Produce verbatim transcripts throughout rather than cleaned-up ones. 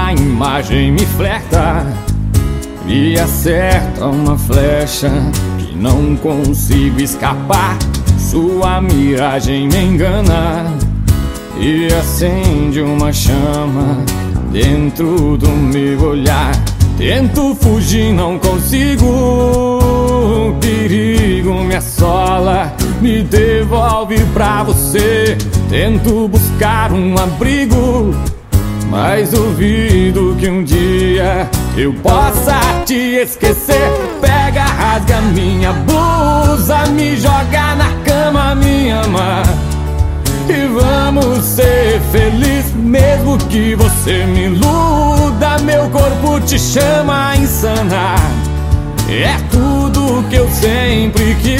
Sua imagem me flerta e acerta uma flecha que não consigo escapar. Sua miragem me engana e acende uma chama dentro do meu olhar. Tento fugir, não consigo. O perigo me assola, me devolve pra você. Tento buscar um abrigo, mas duvido que um dia eu possa te esquecer. Pega, rasga minha blusa, me joga na cama, me ama e vamos ser felizes, mesmo que você me iluda. Meu corpo te chama a insana, é tudo que eu sempre quis.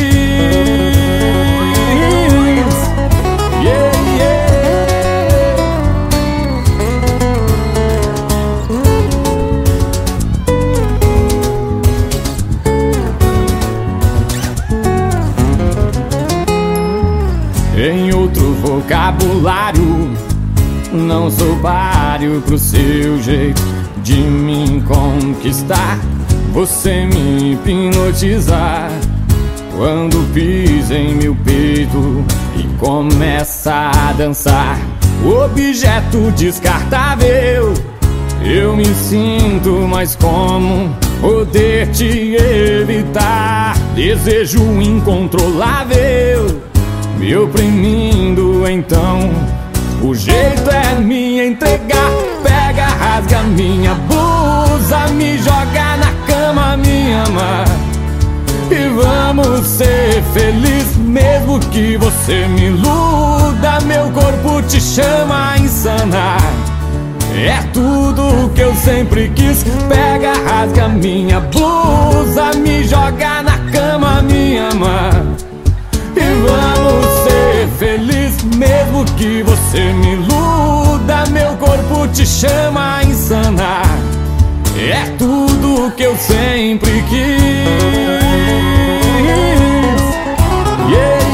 Yeah, yeah. Em outro vocabulário, não sou páreo pro seu jeito de me conquistar. Você me hipnotiza quando pisa em meu peito e começa a dançar. Objeto descartável, eu me sinto mais como poder te evitar. Desejo incontrolável me oprimindo, então o jeito é me entregar. Pega, rasga minha blusa, me joga na cama, me ama e vamos ser felizes, mesmo que você me iluda. Meu corpo te chama a insana, é tudo que eu sempre quis. Pega, rasga minha blusa, me joga na cama, me ama e vamos ser felizes, mesmo que você me iluda. Meu corpo te chama a insana, é tudo que eu sempre quis. Yeah.